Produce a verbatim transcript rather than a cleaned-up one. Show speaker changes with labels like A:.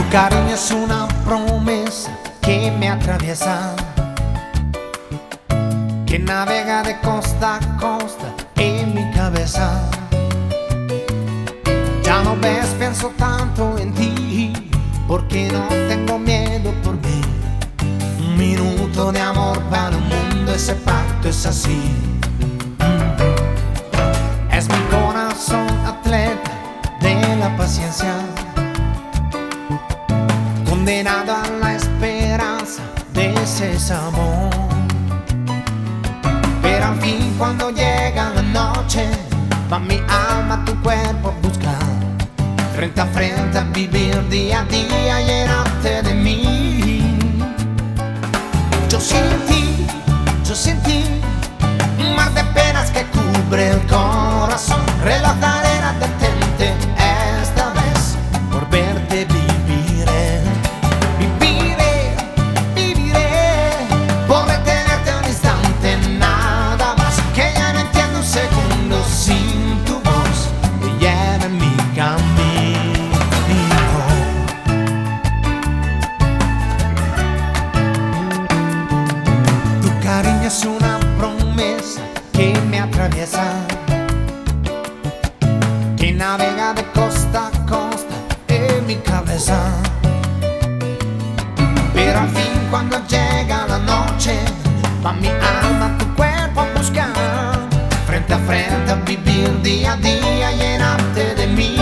A: Cariño es una promesa que me atraviesa, que navega de costa a costa en mi cabeza. Ya no ves, pienso tanto en ti, porque no tengo miedo por mí. Un minuto de amor para un mundo, ese pacto es así. Es mi corazón atleta de la paciencia, condenado a la esperanza de ese sabor. Pero al fin, cuando llega la noche, va mi alma a tu cuerpo a buscar, frente a frente a vivir día a día, llenarte de mí. Yo sin ti, yo sin ti, un mar de penas que cubre el corazón. Reloj de arena, detente esta vez, por verte viviré. Viviré, viviré, por retenerte un instante, nada más. Que ya no entiendo un segundo sin tu voz que lleva en mi camino. Tu cariño es una promesa que me atraviesa, que navega de costa a costa en mi cabeza. Pero al fin, cuando llega la noche, va mi alma a tu cuerpo a buscar, frente a frente a vivir día a día, llenarte de mí.